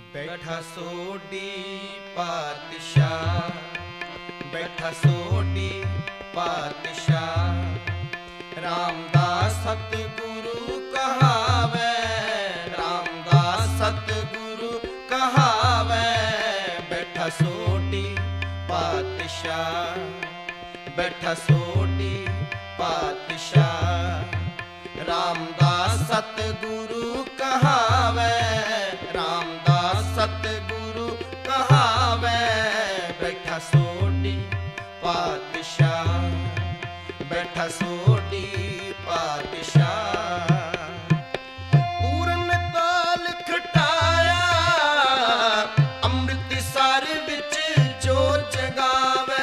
बैठा सोडी पातशाह, बैठा सोडी पातशाह। रामदास सतगुरु कहावे, रामदास सतगुरु कहावे। बैठा सोडी पातशाह, बैठा सोडी पातशाह। रामदास सतगुरु कहावे, रामदास सतगुरु कहावे। बैठा सोडी पातशाह, बैठा सोडी पातशाह। पूरन ताल खटाया अमृतसर विच जोत जगावे।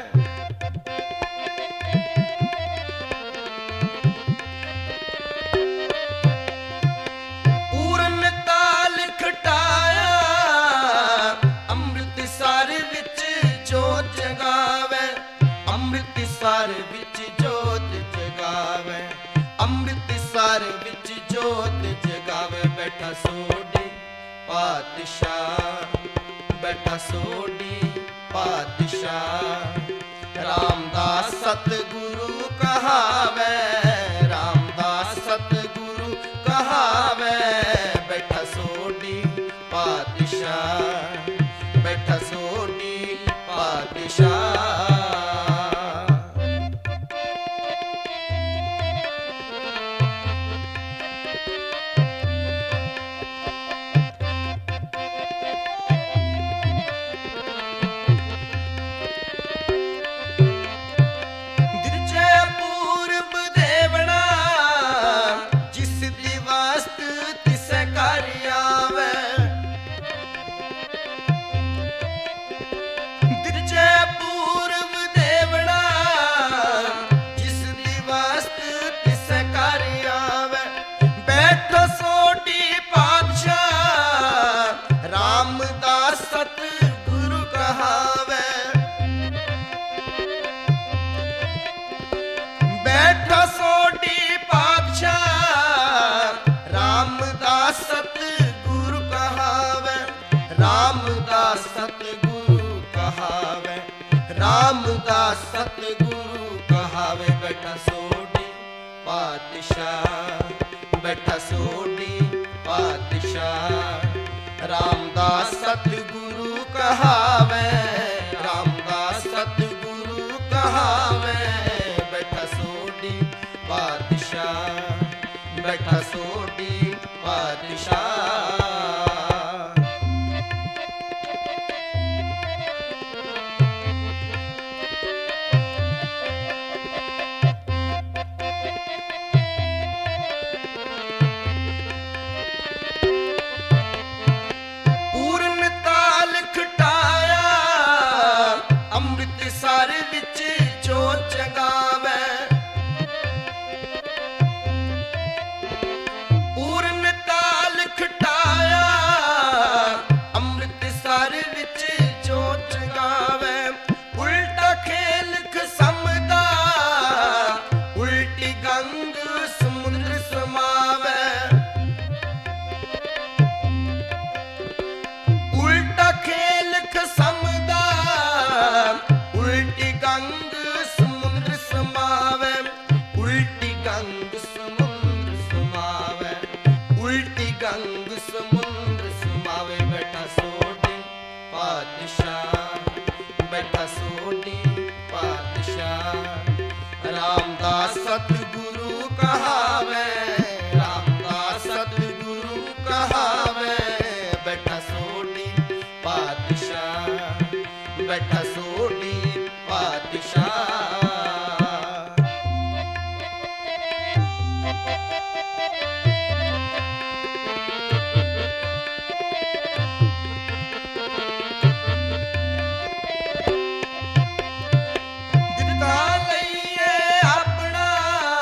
पूरन ताल खटाया अमृतसर विच जोत जगावे, अमृतसर विच जोत जगावे, अमृतसर विच जोत जगावे। बैठा सोडी पातशाह, बैठा सोडी पातशाह। रामदास सतगुरु कहावे, रामदास सतगुरु कहावे। बैठा सोडी पातशाह, बैठा सोडी पातशाह। रामदास सतगुरु कहावे, रामदास सतगुरु कहावे। बैठा सोडी पातशाह, बैठा सोडी पातशाह। रामदास सतगुरु कहावे, रामदास सतगुरु कहावे। बैठा सोडी पातशाह, बैठा सोडी पातशाह। अमृतसर विच जोत जगावे, पूरन ताल खटाया अमृतसर विच जोत जगावे। उल्टा खेल खसमदा उल्टी गंग समुद्र समावे। उल्टा खेल खसमदा उल्टी गंग समुद्र समावे, उल्टी गंग समुद्र समावे, उल्टी गंग समुद्र समावे। बैठा सोडी पातशाह, बैठा सोडी पातशाह। रामदास सतगुरु कहावे, रामदास सतगुरु कहावे। बैठा सोडी पातशाह, बैठा सोडी पातशाह। दिता लईए अपना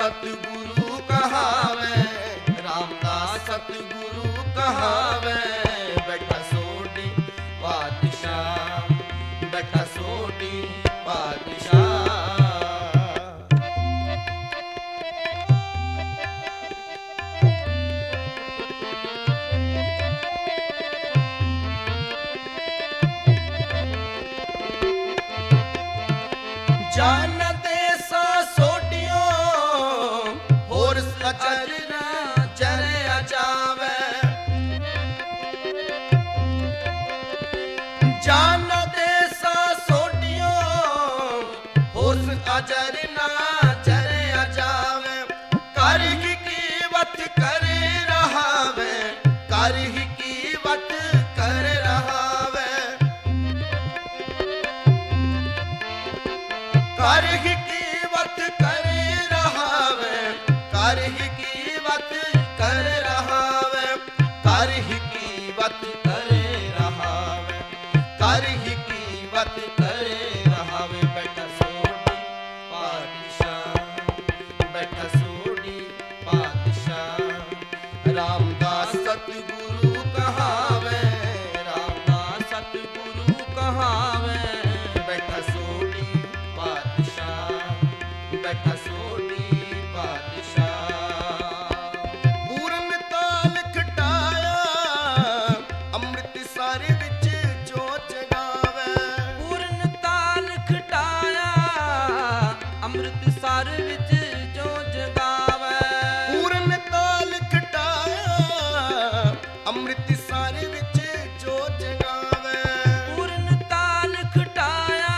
सतगुरु कहावे, रामदास सतगुरु कहावे। बैठा सोडी पातशाह, बैठा सोडी पातशाह। जान देसा सोटियो होर अचर ना चरया जावे। जान देसा सोटियो होर अचर ना चरया जावे। कर ही कीवत कर रहा वे, कर ही कीवत कर रहा वे। कर ही कीवत कर रहा वे, कर ही कीवत कर रहा वे। कर ही कीवत कर रहा वे, कर ही कीवत कर रहा वे। बैठा सोडी पातशाह, बैठा सोडी पातशाह। रामदास सतगुरु कहावे, रामदास सतगुरु कहावे। बैठा सोडी पातशाह, बैठा सोडी पातशाह। पूरन ताल खटाया अमृतसर विच जोत जगावे। पूरन ताल खटाया अमृतसर विच जोत जगावे। पूरन ताल खटाया अमृतसर विच जोत जगावे। पूरन ताल खटाया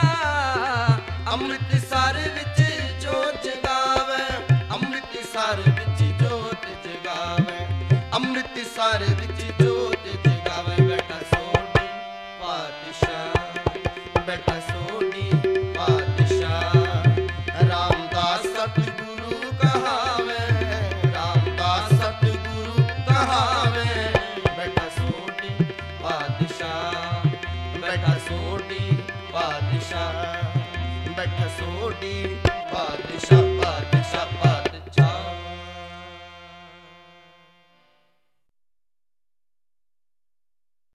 अमृतसर विच जोत जगावे। अमृतसर विच जोत जगावे, अमृतसर विच जोत जगावे। बैठा सोडी पातशाह, बैठा सोडी पातशाह। रामदास सतगुरु कहावे, रामदास सतगुरु कहावे। बैठा सोडी पातशाह, बैठा सोडी पातशाह, बैठा सोडी पातशाह।